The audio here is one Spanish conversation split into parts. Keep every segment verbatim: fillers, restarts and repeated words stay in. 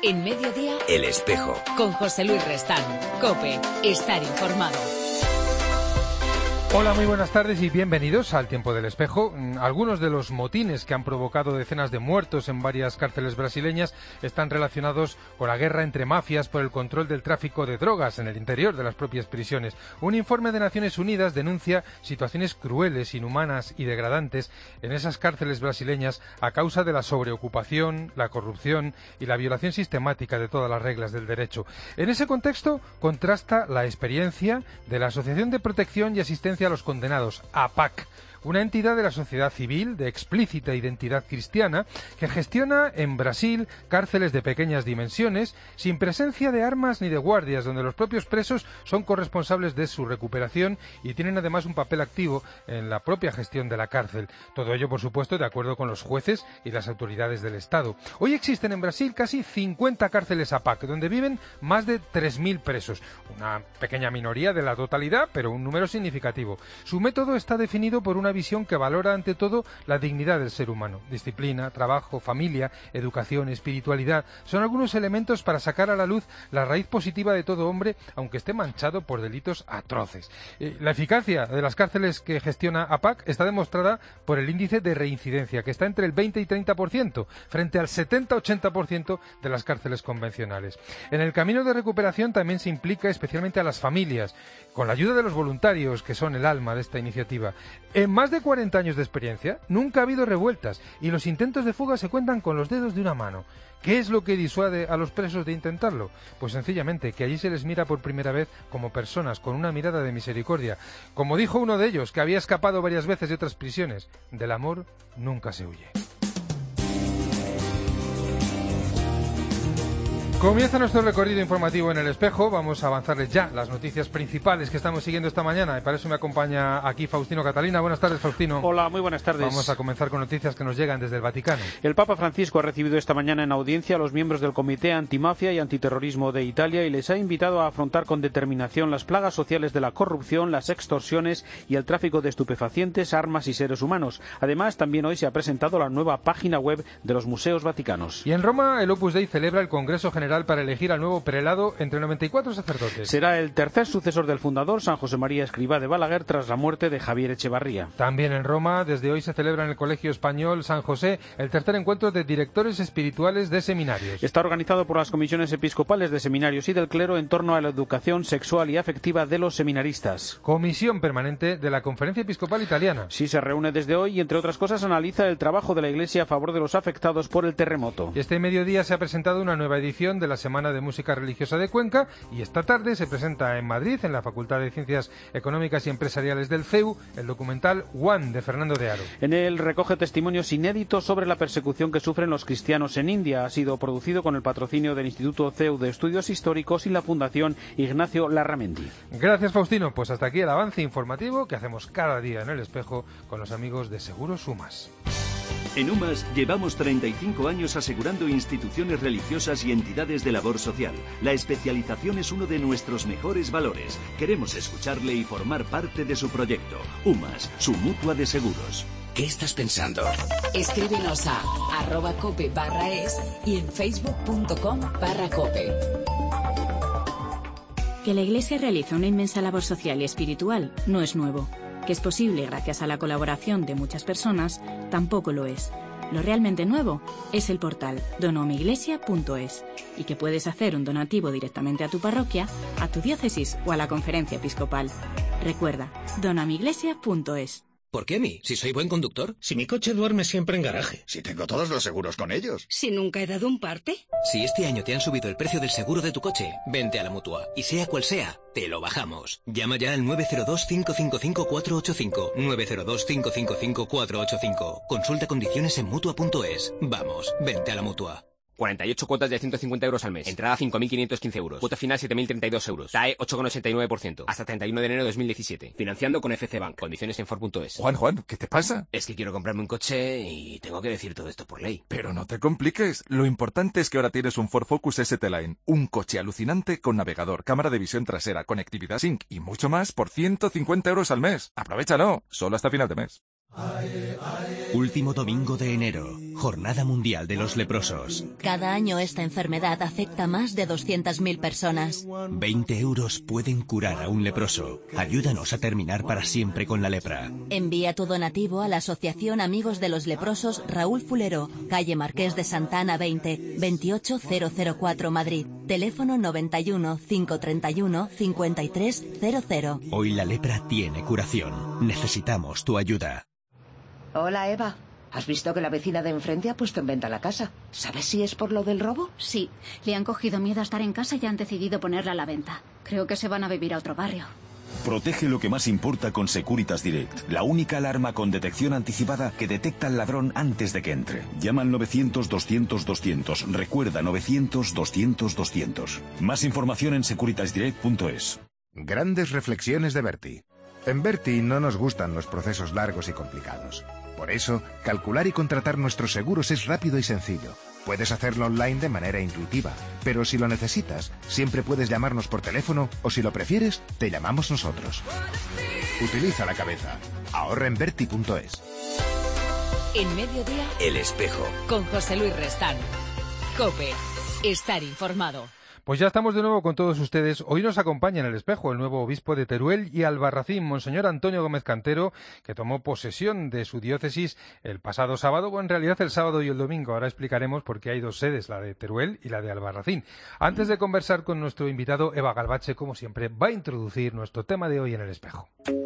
En Mediodía, El Espejo. Con José Luis Restán. COPE. Estar informado. Hola, muy buenas tardes y bienvenidos al Tiempo del Espejo. Algunos de los motines que han provocado decenas de muertos en varias cárceles brasileñas están relacionados con la guerra entre mafias por el control del tráfico de drogas en el interior de las propias prisiones. Un informe de Naciones Unidas denuncia situaciones crueles, inhumanas y degradantes en esas cárceles brasileñas a causa de la sobreocupación, la corrupción y la violación sistemática de todas las reglas del derecho. En ese contexto contrasta la experiencia de la Asociación de Protección y Asistencia a los Condenados, A P A C, una entidad de la sociedad civil de explícita identidad cristiana que gestiona en Brasil cárceles de pequeñas dimensiones, sin presencia de armas ni de guardias, donde los propios presos son corresponsables de su recuperación y tienen además un papel activo en la propia gestión de la cárcel. Todo ello, por supuesto, de acuerdo con los jueces y las autoridades del Estado. Hoy existen en Brasil casi cincuenta cárceles A P A C, donde viven más de tres mil presos, una pequeña minoría de la totalidad, pero un número significativo. Su método está definido por una visión que valora ante todo la dignidad del ser humano. Disciplina, trabajo, familia, educación, espiritualidad son algunos elementos para sacar a la luz la raíz positiva de todo hombre, aunque esté manchado por delitos atroces. Eh, la eficacia de las cárceles que gestiona A P A C está demostrada por el índice de reincidencia, que está entre el veinte y treinta por ciento, frente al setenta a ochenta por ciento de las cárceles convencionales. En el camino de recuperación también se implica especialmente a las familias, con la ayuda de los voluntarios, que son el alma de esta iniciativa. En más de cuarenta años de experiencia, nunca ha habido revueltas y los intentos de fuga se cuentan con los dedos de una mano. ¿Qué es lo que disuade a los presos de intentarlo? Pues sencillamente que allí se les mira por primera vez como personas, con una mirada de misericordia. Como dijo uno de ellos, que había escapado varias veces de otras prisiones, del amor nunca se huye. Comienza nuestro recorrido informativo en El Espejo. Vamos a avanzarles ya las noticias principales que estamos siguiendo esta mañana. Y para eso me acompaña aquí Faustino Catalina. Buenas tardes, Faustino. Hola, muy buenas tardes. Vamos a comenzar con noticias que nos llegan desde el Vaticano. El Papa Francisco ha recibido esta mañana en audiencia a los miembros del Comité Antimafia y Antiterrorismo de Italia y les ha invitado a afrontar con determinación las plagas sociales de la corrupción, las extorsiones y el tráfico de estupefacientes, armas y seres humanos. Además, también hoy se ha presentado la nueva página web de los museos vaticanos. Y en Roma, el Opus Dei celebra el Congreso General para elegir al nuevo prelado entre noventa y cuatro sacerdotes. Será el tercer sucesor del fundador, San José María Escrivá de Balaguer, tras la muerte de Javier Echevarría. También en Roma, desde hoy se celebra en el Colegio Español San José el tercer encuentro de directores espirituales de seminarios. Está organizado por las comisiones episcopales de seminarios y del clero en torno a la educación sexual y afectiva de los seminaristas. Comisión permanente de la Conferencia Episcopal Italiana. Sí, se reúne desde hoy y, entre otras cosas, analiza el trabajo de la Iglesia a favor de los afectados por el terremoto. Este mediodía se ha presentado una nueva edición de la Semana de Música Religiosa de Cuenca y esta tarde se presenta en Madrid, en la Facultad de Ciencias Económicas y Empresariales del C E U, el documental One de Fernando de Haro. En él recoge testimonios inéditos sobre la persecución que sufren los cristianos en India. Ha sido producido con el patrocinio del Instituto C E U de Estudios Históricos y la Fundación Ignacio Larramendi. Gracias, Faustino. Pues hasta aquí el avance informativo que hacemos cada día en El Espejo con los amigos de Seguros Sumas. En UMAS llevamos treinta y cinco años asegurando instituciones religiosas y entidades de labor social. La especialización es uno de nuestros mejores valores. Queremos escucharle y formar parte de su proyecto. UMAS, su mutua de seguros. ¿Qué estás pensando? Escríbenos a arroba cope barra es y en facebook.com barra cope. Que la Iglesia realiza una inmensa labor social y espiritual no es nuevo. Que es posible gracias a la colaboración de muchas personas, tampoco lo es. Lo realmente nuevo es el portal donomiglesia punto es y que puedes hacer un donativo directamente a tu parroquia, a tu diócesis o a la conferencia episcopal. Recuerda, donomiglesia punto es. ¿Por qué a mí? Si soy buen conductor. Si mi coche duerme siempre en garaje. Si tengo todos los seguros con ellos. Si nunca he dado un parte. Si este año te han subido el precio del seguro de tu coche, vente a la Mutua. Y sea cual sea, te lo bajamos. Llama ya al nueve cero dos, cinco cinco cinco, cuatro ocho cinco. nueve cero dos, cinco cinco cinco, cuatro ocho cinco. Consulta condiciones en mutua punto es. Vamos, vente a la Mutua. cuarenta y ocho cuotas de ciento cincuenta euros al mes. Entrada cinco mil quinientos quince euros. Cuota final siete mil treinta y dos euros. T A E ocho coma ochenta y nueve por ciento. Hasta treinta y uno de enero de dos mil diecisiete. Financiando con F C Bank. Condiciones en Ford punto es. Juan, Juan, ¿qué te pasa? Es que quiero comprarme un coche y tengo que decir todo esto por ley. Pero no te compliques. Lo importante es que ahora tienes un Ford Focus S T Line. Un coche alucinante con navegador, cámara de visión trasera, conectividad Sync y mucho más por ciento cincuenta euros al mes. Aprovechalo. Solo hasta final de mes. Último domingo de enero, Jornada Mundial de los Leprosos. Cada año esta enfermedad afecta a más de doscientas mil personas. veinte euros pueden curar a un leproso. Ayúdanos a terminar para siempre con la lepra. Envía tu donativo a la Asociación Amigos de los Leprosos Raúl Fulero, calle Marqués de Santa Ana veinte, veintiocho mil cuatro, Madrid. Teléfono noventa y uno, cinco treinta y uno, cincuenta y tres cero cero. Hoy la lepra tiene curación. Necesitamos tu ayuda. Hola, Eva. ¿Has visto que la vecina de enfrente ha puesto en venta la casa? ¿Sabes si es por lo del robo? Sí. Le han cogido miedo a estar en casa y han decidido ponerla a la venta. Creo que se van a vivir a otro barrio. Protege lo que más importa con Securitas Direct, la única alarma con detección anticipada que detecta al ladrón antes de que entre. Llama al novecientos, doscientos, doscientos. Recuerda, novecientos, doscientos, doscientos. Más información en securitas direct punto es. Grandes reflexiones de Berti. En Berti no nos gustan los procesos largos y complicados. Por eso, calcular y contratar nuestros seguros es rápido y sencillo. Puedes hacerlo online de manera intuitiva, pero si lo necesitas, siempre puedes llamarnos por teléfono o si lo prefieres, te llamamos nosotros. Utiliza la cabeza. Ahorra en berti punto es. En Mediodía, El Espejo. con José Luis Restán. COPE. Estar informado. Pues ya estamos de nuevo con todos ustedes. Hoy nos acompaña en El Espejo el nuevo obispo de Teruel y Albarracín, Monseñor Antonio Gómez Cantero, que tomó posesión de su diócesis el pasado sábado, o en realidad el sábado y el domingo. Ahora explicaremos por qué hay dos sedes, la de Teruel y la de Albarracín. Antes de conversar con nuestro invitado, Eva Galvache, como siempre, va a introducir nuestro tema de hoy en El Espejo.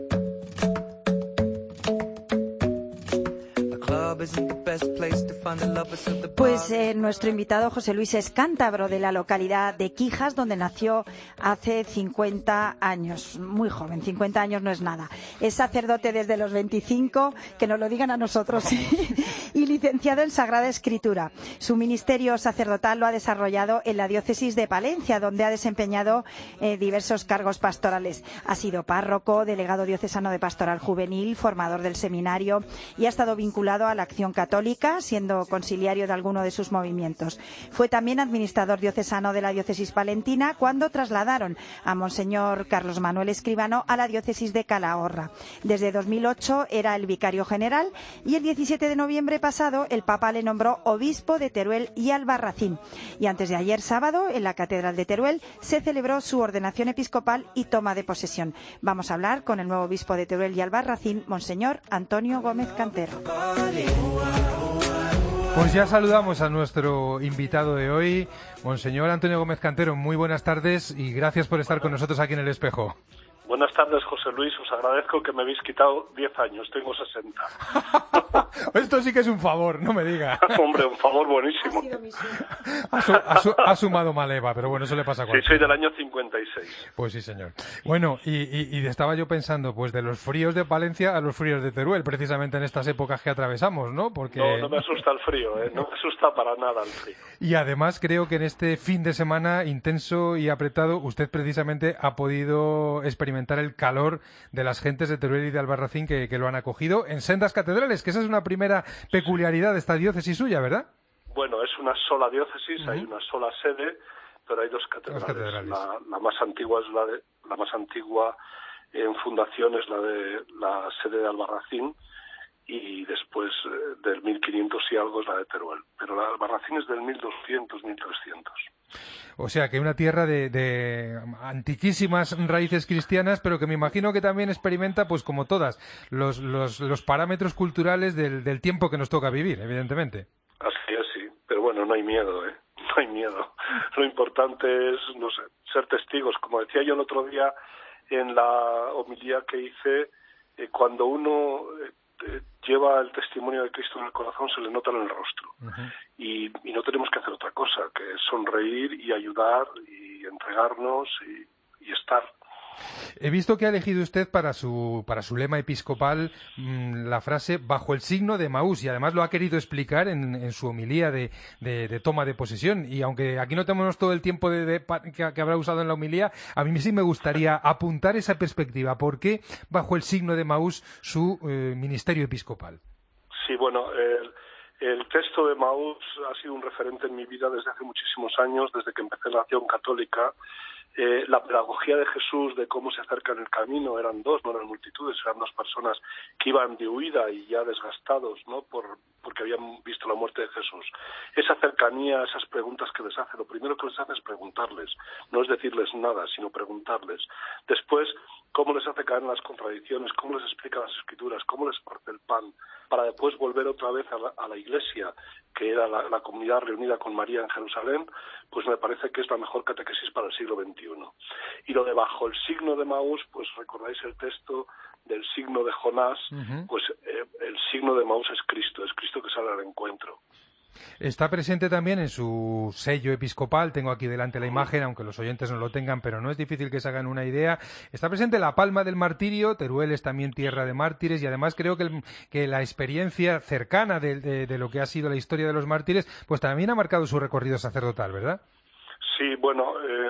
Pues eh, nuestro invitado José Luis es cántabro de la localidad de Quijas, donde nació hace cincuenta años, muy joven, cincuenta años no es nada. Es sacerdote desde los veinticinco, que nos lo digan a nosotros, y licenciado en Sagrada Escritura. Su ministerio sacerdotal lo ha desarrollado en la diócesis de Palencia, donde ha desempeñado eh, diversos cargos pastorales. Ha sido párroco, delegado diocesano de Pastoral Juvenil, formador del seminario y ha estado vinculado a la Acción Católica, siendo conciliario de alguno de sus movimientos. Fue también administrador diocesano de la diócesis palentina cuando trasladaron a Monseñor Carlos Manuel Escribano a la diócesis de Calahorra. Desde dos mil ocho era el vicario general y el diecisiete de noviembre pasado el Papa le nombró obispo de Teruel y Albarracín. Y antes de ayer sábado, en la Catedral de Teruel, se celebró su ordenación episcopal y toma de posesión. Vamos a hablar con el nuevo obispo de Teruel y Albarracín, Monseñor Antonio Gómez Cantero. Pues ya saludamos a nuestro invitado de hoy, Monseñor Antonio Gómez Cantero. Muy buenas tardes y gracias por estar con nosotros aquí en El Espejo. Buenas tardes, José Luis. Os agradezco que me habéis quitado diez años. Tengo sesenta. Esto sí que es un favor, no me diga. Hombre, un favor buenísimo. Ha, su, ha, su, ha sumado mal Eva, pero bueno, eso le pasa a cualquiera. Sí, soy del año cincuenta y seis. Pues sí, señor. Bueno, y, y, y estaba yo pensando, pues de los fríos de Palencia a los fríos de Teruel, precisamente en estas épocas que atravesamos, ¿no? Porque... No, no me asusta el frío, ¿eh? No me asusta para nada el frío. Y además creo que en este fin de semana intenso y apretado, usted precisamente ha podido experimentar el calor de las gentes de Teruel y de Albarracín que, que lo han acogido en sendas catedrales, que esa es una primera peculiaridad de esta diócesis suya, ¿verdad? Bueno, es una sola diócesis, uh-huh. Hay una sola sede, pero hay dos catedrales. catedrales. La, la más antigua es la de la más antigua en fundación es la de la sede de Albarracín y después eh, del mil quinientos y algo es la de Teruel, pero la Albarracín es del mil doscientos, mil trescientos. O sea, que una tierra de, de antiquísimas raíces cristianas, pero que me imagino que también experimenta, pues como todas, los, los, los parámetros culturales del, del tiempo que nos toca vivir, evidentemente. Así es, sí. Pero bueno, no hay miedo, ¿eh? No hay miedo. Lo importante es, no sé, ser testigos. Como decía yo el otro día en la homilía que hice, eh, cuando uno... Eh, lleva el testimonio de Cristo en el corazón, se le nota en el rostro. Uh-huh. y, y no tenemos que hacer otra cosa que sonreír y ayudar y entregarnos y, y estar. He visto que ha elegido usted para su para su lema episcopal mmm, la frase bajo el signo de Maús, y además lo ha querido explicar en, en su homilía de, de, de toma de posesión. Y aunque aquí no tenemos todo el tiempo de, de, que, que habrá usado en la homilía, a mí sí me gustaría apuntar esa perspectiva. ¿Por qué bajo el signo de Maús su eh, ministerio episcopal? Sí, bueno, el, el texto de Maús ha sido un referente en mi vida desde hace muchísimos años, desde que empecé la Acción Católica. Eh, la pedagogía de Jesús de cómo se acerca en el camino, eran dos, no eran multitudes, eran dos personas que iban de huida y ya desgastados, ¿no? Por, porque habían visto la muerte de Jesús. Esa cercanía, esas preguntas que les hace, lo primero que les hace es preguntarles, no es decirles nada, sino preguntarles. Después, cómo les hace caer en las contradicciones, cómo les explica las Escrituras, cómo les parte el pan, para después volver otra vez a la, a la iglesia, que era la, la comunidad reunida con María en Jerusalén, pues me parece que es la mejor catequesis para el siglo veintiuno. Y lo de bajo el signo de Maús, pues recordáis el texto del signo de Jonás, uh-huh. pues eh, el signo de Maús es Cristo, es Cristo que sale al encuentro. Está presente también en su sello episcopal, tengo aquí delante la imagen, aunque los oyentes no lo tengan, pero no es difícil que se hagan una idea. Está presente la palma del martirio, Teruel es también tierra de mártires, y además creo que, el, que la experiencia cercana de, de, de lo que ha sido la historia de los mártires, pues también ha marcado su recorrido sacerdotal, ¿verdad? Sí, bueno, eh,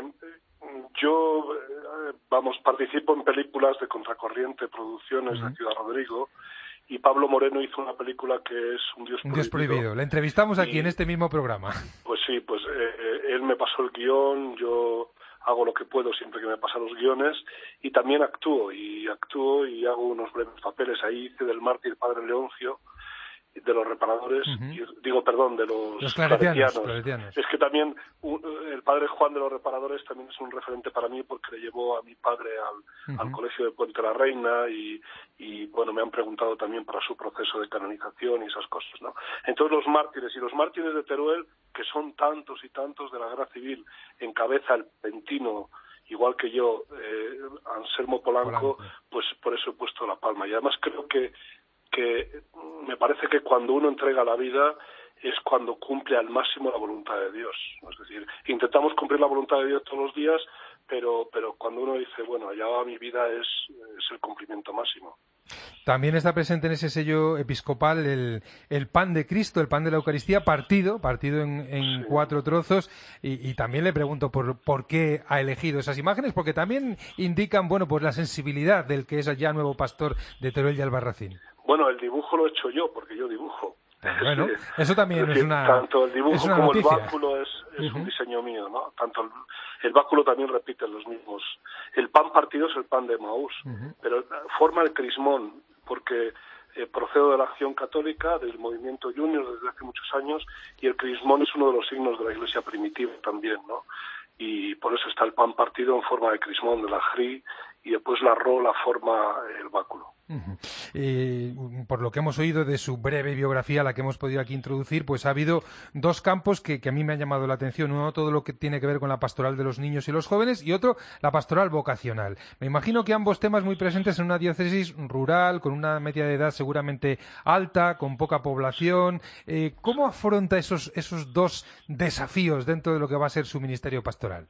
yo, eh, vamos, participo en películas de Contracorriente, producciones uh-huh. de Ciudad Rodrigo, y Pablo Moreno hizo una película que es Un Dios Prohibido. Un Dios Prohibido. La entrevistamos aquí y, en este mismo programa. Pues sí, pues eh, él me pasó el guión, yo hago lo que puedo siempre que me pasan los guiones, y también actúo, y actúo y hago unos breves papeles. Ahí hice del mártir Padre Leoncio, de los reparadores, uh-huh. y, digo, perdón, de los, los claretianos, claretianos. claretianos. Es que también un, el padre Juan de los reparadores también es un referente para mí porque le llevó a mi padre al, uh-huh. al colegio de Puente la Reina y, y, bueno, me han preguntado también para su proceso de canonización y esas cosas, ¿no? Entonces los mártires, y los mártires de Teruel, que son tantos y tantos de la guerra civil, encabeza el Pentino, igual que yo, eh, Anselmo Polanco, Polanco, pues por eso he puesto la palma. Y además creo que que me parece que cuando uno entrega la vida es cuando cumple al máximo la voluntad de Dios. Es decir, intentamos cumplir la voluntad de Dios todos los días, pero pero cuando uno dice, bueno, allá va mi vida, es, es el cumplimiento máximo. También está presente en ese sello episcopal el, el pan de Cristo, el pan de la Eucaristía, partido, partido en, en sí. cuatro trozos, y, y también le pregunto por, por qué ha elegido esas imágenes, porque también indican, bueno, pues la sensibilidad del que es ya nuevo pastor de Teruel y Albarracín. Bueno, el dibujo lo he hecho yo, porque yo dibujo. Bueno, eso también es, decir, es una tanto el dibujo es una como noticia. El báculo es, es uh-huh. un diseño mío, ¿no? Tanto el, el báculo también repite los mismos. El pan partido es el pan de Maús, uh-huh. pero forma el crismón, porque eh, procedo de la Acción Católica, del movimiento Junior desde hace muchos años, y el crismón es uno de los signos de la Iglesia primitiva también, ¿no? Y por eso está el pan partido en forma de crismón de la Jri, y después la ro la forma el báculo. Uh-huh. Eh, por lo que hemos oído de su breve biografía, la que hemos podido aquí introducir, pues ha habido dos campos que, que a mí me han llamado la atención. Uno, todo lo que tiene que ver con la pastoral de los niños y los jóvenes, y otro, la pastoral vocacional. Me imagino que ambos temas muy presentes en una diócesis rural, con una media de edad seguramente alta, con poca población. Eh, ¿Cómo afronta esos, esos dos desafíos dentro de lo que va a ser su ministerio pastoral?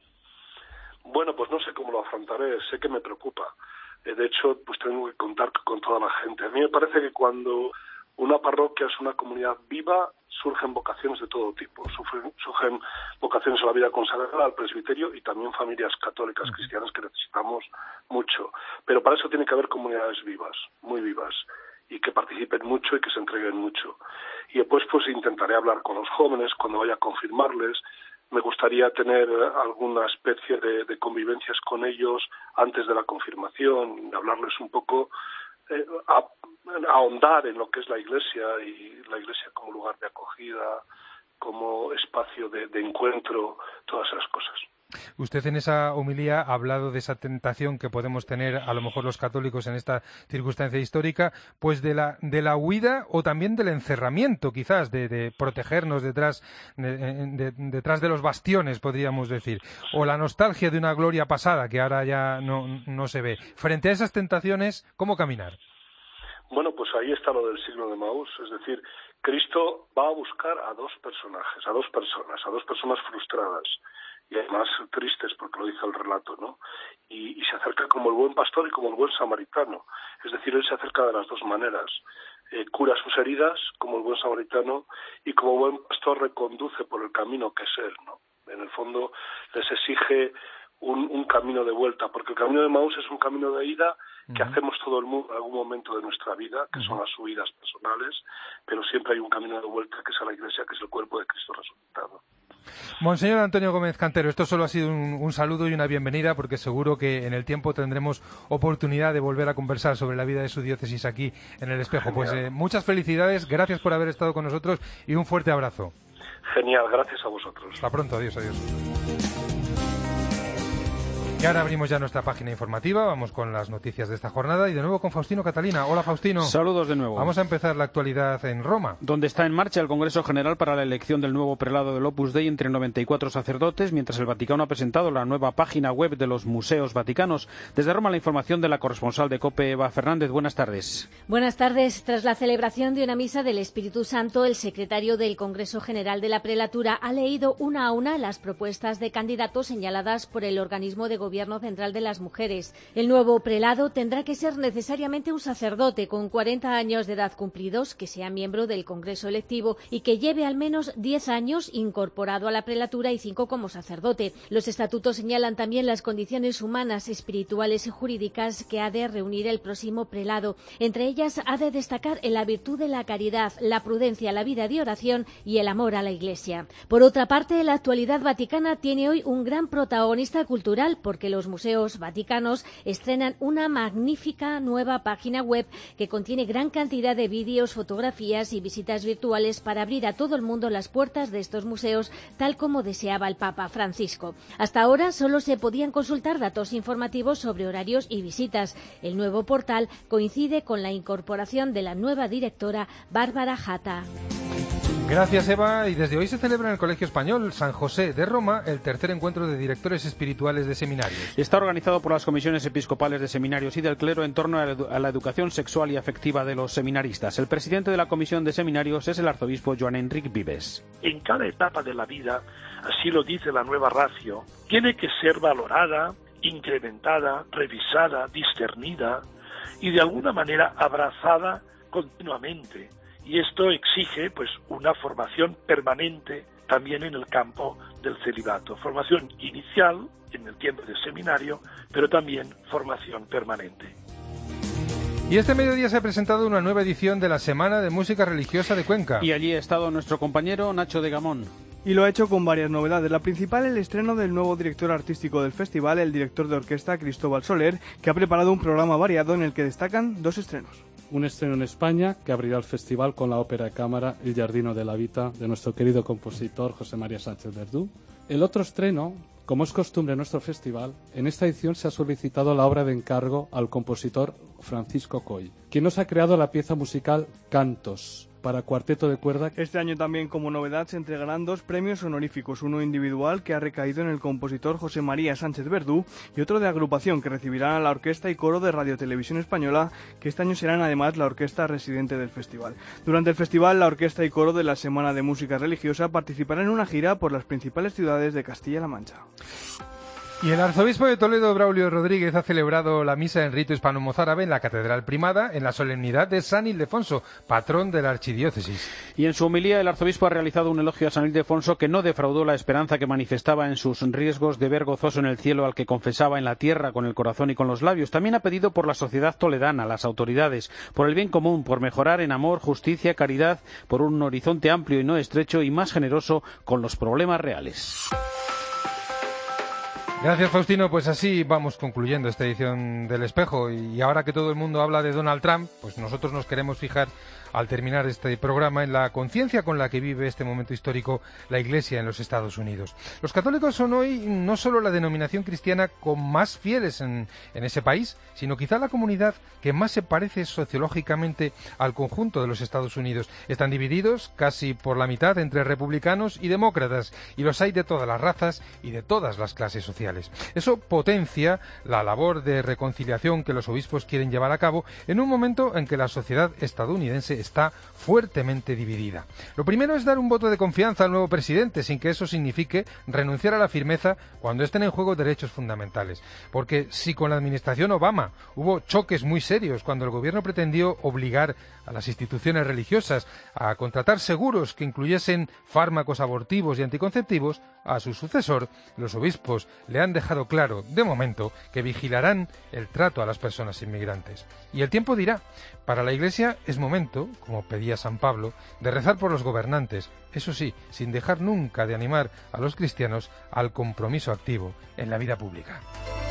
Bueno, pues no sé cómo lo afrontaré, sé que me preocupa. De hecho, pues tengo que contar con toda la gente. A mí me parece que cuando una parroquia es una comunidad viva, surgen vocaciones de todo tipo. Surgen, surgen vocaciones a la vida consagrada, al presbiterio y también familias católicas, cristianas, que necesitamos mucho. Pero para eso tiene que haber comunidades vivas, muy vivas, y que participen mucho y que se entreguen mucho. Y después pues intentaré hablar con los jóvenes cuando vaya a confirmarles. Me gustaría tener alguna especie de, de convivencias con ellos antes de la confirmación, hablarles un poco, eh, a, a ahondar en lo que es la Iglesia y la Iglesia como lugar de acogida, como espacio de, de encuentro, todas esas cosas. Usted en esa homilía ha hablado de esa tentación que podemos tener a lo mejor los católicos en esta circunstancia histórica, pues de la de la huida o también del encerramiento, quizás, de, de protegernos detrás de, de, detrás de los bastiones, podríamos decir, o la nostalgia de una gloria pasada que ahora ya no, no se ve. Frente a esas tentaciones, ¿cómo caminar? Bueno, pues ahí está lo del signo de Maús, es decir, Cristo va a buscar a dos personajes, a dos personas, a dos personas frustradas y además tristes, porque lo dice el relato, ¿no? Y, y se acerca como el buen pastor y como el buen samaritano, es decir, él se acerca de las dos maneras, eh, cura sus heridas como el buen samaritano y como buen pastor reconduce por el camino que es él, ¿no? En el fondo les exige un, un camino de vuelta, porque el camino de Maús es un camino de ida que uh-huh. hacemos todo el mundo en algún momento de nuestra vida, que uh-huh. son las subidas personales, pero siempre hay un camino de vuelta que es a la Iglesia, que es el cuerpo de Cristo resucitado. Monseñor Antonio Gómez Cantero, esto solo ha sido un, un saludo y una bienvenida, porque seguro que en el tiempo tendremos oportunidad de volver a conversar sobre la vida de su diócesis aquí en El Espejo. Pues eh, muchas felicidades, gracias por haber estado con nosotros y un fuerte abrazo. Genial, gracias a vosotros. Hasta pronto, adiós, adiós. Y ahora abrimos ya nuestra página informativa, vamos con las noticias de esta jornada y de nuevo con Faustino Catalina. Hola, Faustino. Saludos de nuevo. Vamos a empezar la actualidad en Roma, donde está en marcha el Congreso General para la elección del nuevo prelado del Opus Dei entre noventa y cuatro sacerdotes, mientras el Vaticano ha presentado la nueva página web de los museos vaticanos. Desde Roma, la información de la corresponsal de COPE, Eva Fernández. Buenas tardes. Buenas tardes. Tras la celebración de una misa del Espíritu Santo, el secretario del Congreso General de la Prelatura ha leído una a una las propuestas de candidatos señaladas por el organismo de gobierno central de las mujeres. El nuevo prelado tendrá que ser necesariamente un sacerdote con cuarenta años de edad cumplidos, que sea miembro del Congreso electivo y que lleve al menos diez años incorporado a la prelatura y cinco como sacerdote. Los estatutos señalan también las condiciones humanas, espirituales y jurídicas que ha de reunir el próximo prelado. Entre ellas ha de destacar la virtud de la caridad, la prudencia, la vida de oración y el amor a la Iglesia. Por otra parte, la actualidad vaticana tiene hoy un gran protagonista cultural, porque los museos vaticanos estrenan una magnífica nueva página web que contiene gran cantidad de vídeos, fotografías y visitas virtuales para abrir a todo el mundo las puertas de estos museos, tal como deseaba el Papa Francisco. Hasta ahora solo se podían consultar datos informativos sobre horarios y visitas. El nuevo portal coincide con la incorporación de la nueva directora Bárbara Jatta. Gracias, Eva. Y desde hoy se celebra en el Colegio Español San José de Roma el tercer encuentro de directores espirituales de seminarios. Está organizado por las comisiones episcopales de seminarios y del clero en torno a la educación sexual y afectiva de los seminaristas. El presidente de la comisión de seminarios es el arzobispo Joan Enric Vives. En cada etapa de la vida, así lo dice la nueva ratio, tiene que ser valorada, incrementada, revisada, discernida y de alguna manera abrazada continuamente. Y esto exige pues una formación permanente también en el campo del celibato. Formación inicial en el tiempo del seminario, pero también formación permanente. Y este mediodía se ha presentado una nueva edición de la Semana de Música Religiosa de Cuenca. Y allí ha estado nuestro compañero Nacho de Gamón. Y lo ha hecho con varias novedades. La principal, el estreno del nuevo director artístico del festival, el director de orquesta Cristóbal Soler, que ha preparado un programa variado en el que destacan dos estrenos. Un estreno en España que abrirá el festival con la ópera de cámara El Giardino de la Vita de nuestro querido compositor José María Sánchez Verdú. El otro estreno, como es costumbre en nuestro festival, en esta edición se ha solicitado la obra de encargo al compositor Francisco Coy, quien nos ha creado la pieza musical Cantos para cuarteto de cuerda. Este año también, como novedad, se entregarán dos premios honoríficos, uno individual que ha recaído en el compositor José María Sánchez Verdú y otro de agrupación que recibirán a la Orquesta y Coro de Radio Televisión Española, que este año serán además la orquesta residente del festival. Durante el festival, la Orquesta y Coro de la Semana de Música Religiosa participarán en una gira por las principales ciudades de Castilla-La Mancha. Y el arzobispo de Toledo, Braulio Rodríguez, ha celebrado la misa en rito hispano-mozárabe en la Catedral Primada en la solemnidad de San Ildefonso, patrón de la archidiócesis. Y en su homilía el arzobispo ha realizado un elogio a San Ildefonso que no defraudó la esperanza que manifestaba en sus riesgos de ver gozoso en el cielo al que confesaba en la tierra con el corazón y con los labios. También ha pedido por la sociedad toledana, las autoridades, por el bien común, por mejorar en amor, justicia, caridad, por un horizonte amplio y no estrecho y más generoso con los problemas reales. Gracias, Faustino. Pues así vamos concluyendo esta edición del Espejo. Y ahora que todo el mundo habla de Donald Trump, pues nosotros nos queremos fijar, al terminar este programa, en la conciencia con la que vive este momento histórico la Iglesia en los Estados Unidos. Los católicos son hoy no solo la denominación cristiana con más fieles en, en ese país, sino quizá la comunidad que más se parece sociológicamente al conjunto de los Estados Unidos. Están divididos casi por la mitad entre republicanos y demócratas, y los hay de todas las razas y de todas las clases sociales. Eso potencia la labor de reconciliación que los obispos quieren llevar a cabo en un momento en que la sociedad estadounidense está fuertemente dividida. Lo primero es dar un voto de confianza al nuevo presidente, sin que eso signifique renunciar a la firmeza cuando estén en juego derechos fundamentales. Porque si con la administración Obama hubo choques muy serios cuando el gobierno pretendió obligar a las instituciones religiosas a contratar seguros que incluyesen fármacos abortivos y anticonceptivos, a su sucesor, los obispos le le han dejado claro, de momento, que vigilarán el trato a las personas inmigrantes. Y el tiempo dirá. Para la Iglesia es momento, como pedía San Pablo, de rezar por los gobernantes, eso sí, sin dejar nunca de animar a los cristianos al compromiso activo en la vida pública.